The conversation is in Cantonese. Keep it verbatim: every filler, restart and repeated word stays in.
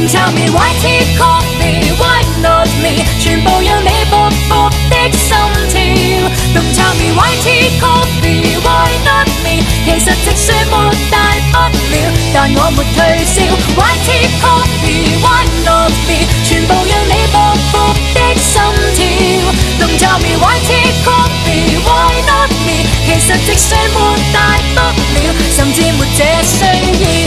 Don't tell me why tea coffee, why not me？ 全部讓你勃勃的心跳。Don't tell me why tea coffee, why not me？ 其實直說沒大不了，但我沒退燒。Why tea coffee, why not me？ 全部讓你勃勃的心跳。Don't tell me why tea coffee, why not me？ 其實直說沒大不了，甚至沒這需要。